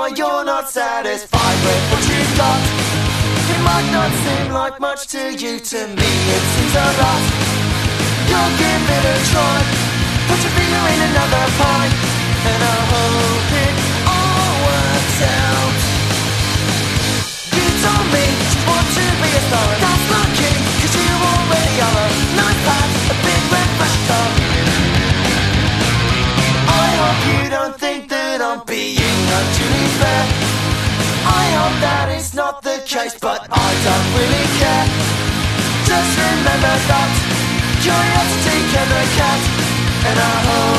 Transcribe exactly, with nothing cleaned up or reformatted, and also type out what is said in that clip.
why you're not satisfied with what you've got. It might not seem like much to you, to me it seems a lot. You'll give it a try, put your finger in another pie, and I hope it all works out. You told me you want to be a star, that's lucky, cause you already are a nice pad, a big red fresh car. I hope you don't think that I'm being unduly fair. I hope that is not the case, but I don't really care. Just remember that curiosity can the cat, and I hope